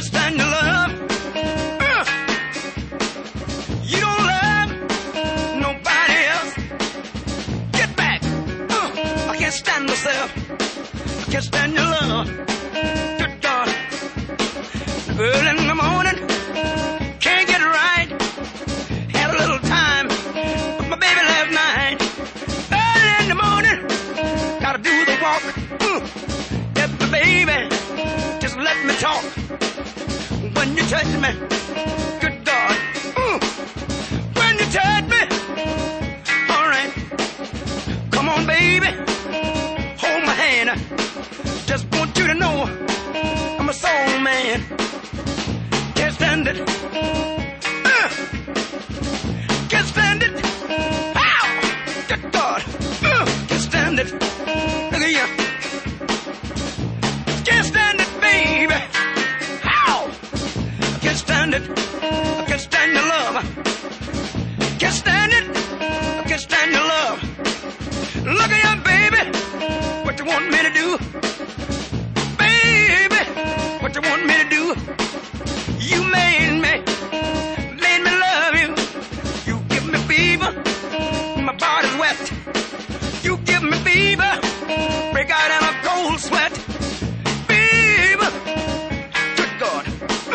can't stand your love. You don't love nobody else. Get back. I can't stand myself. I can't stand your love. Good God. Early in the morning, can't get it right. Had a little time with my baby last night. Early in the morning, gotta do the walk. Get the baby, just let me talk. When you touch me, good God. When you touch me, all right. Come on, baby, hold my hand. Just want you to know I'm a soul man. Can't stand it. Can't stand it. Ow! Good God. Can't stand it. Look at you. Can't stand it, baby. Ow! Can't stand it. I can't stand your love. Can't stand it. I can't stand your love. Look at you, baby. What you want me to do? Baby, what you want me to do? You made me love you. You give me fever, my body's wet. You give me fever, break out in a cold sweat. Fever, good God.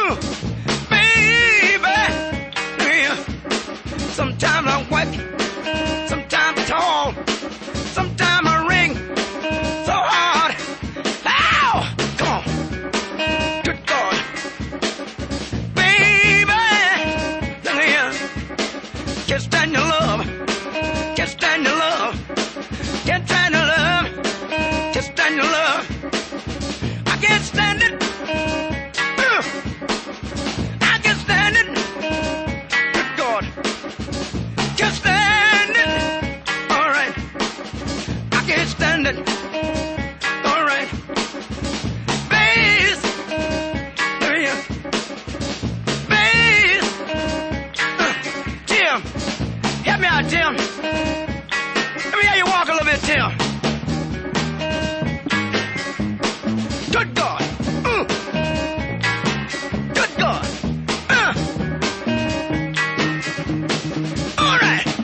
Baby, yeah. Sometimes I'm wet, sometimes I'm tall, sometimes I ring so hard. Ow! Come on. Good God. Baby, yeah. Can't stand your love. Can't stand your love. Can't stand your love. Can't stand your love. I can't stand it. I can't stand it. Good God. Can't stand it. All right. I can't stand it. All right. Bass. Yeah. Bass. Tim. Help me out, Tim. Let me hear you walk a little bit, Tim. Good God. Good God. All right.